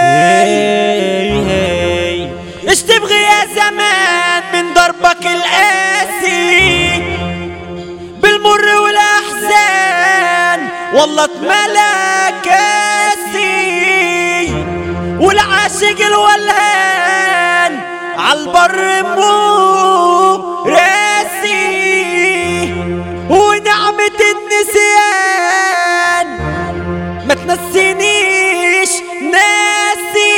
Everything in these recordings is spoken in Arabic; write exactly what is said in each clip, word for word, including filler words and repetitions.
هي هي ايش تبغي يا زمان من ضربك القاسي بالمر والاحزان، والله اتملى كاسي والعاشق الولهان عالبر مو راسي، ونعمة النسيان ما تنسينيش ناسي.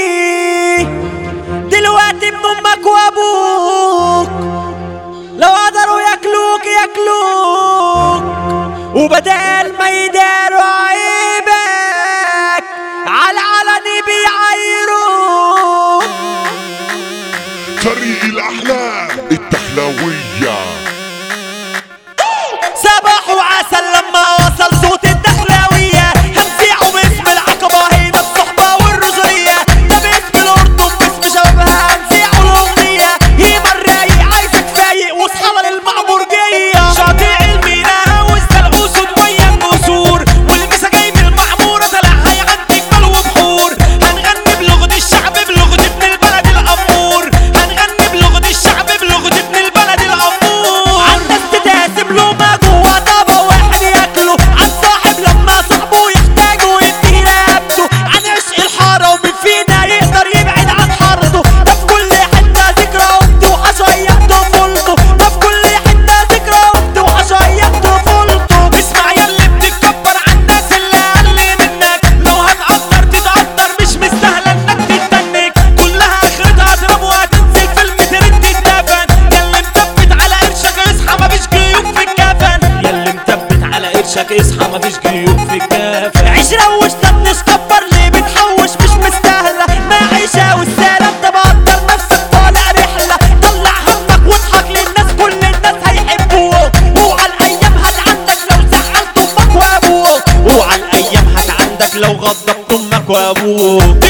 دلوقتي من امك وابوك لو قدروا ياكلوك ياكلوك، وبدال ما يداروا عيبك على علني بيعايروك. طريق الاحلام الدخلاوية صباح وعسل لما وصل صوت الدخلاوية، هنذيعوا باسم العقبة هنا الصحبة والرجولية، ده باسم الأردن باسم شبابها هنذيعوا الأغنية. هيما الرايق عايزك فايق واصحى للمعمورجية، شاطئ المينا وسط الأسود ويا النسور، والمسا جاي من المعمورة طالع هيعدي جبال وبحور. هنغني بلغة الشعب بلغة ابن البلد الأمور، هنغني بلغة الشعب بلغة ابن البلد الأمور. عالناس تتقاسم له ما جوا طبق واحد ياكله، عالصاحب لما صاحبه يحتاجه يديه رقبته، عن عشق الحارة ومين فينا يقدر يبعد عن حارته. ده في كل حتة ذكرى وبتوحش أيام طفولته، ده في كل حتة ذكرى وبتوحش أيام طفولته. اسمع ياللي بتتكبر عالناس اللي أقل منك، لو هتقدر تتقدر مش مستاهلة إنك تتنك، كلها آخرتها تراب وهتنزل في المترين تتدفن. ياللي مثبت على قرشك اصحى مفيش جيوب في الكفن، ياللي مثبت على قرشك اصحى مفيش جيوب في الكفن. عيش روش طنش كبر ليه بتحوش مش مستاهلة معيشة والسلام، ده بقدر نفسك طالع رحلة. طلع همك واضحك للناس كل الناس هيحبوك، اوعى الايام هتعندك لو زعلت امك وابوك، اوعى الايام هتعندك لو غضبت امك وابوك.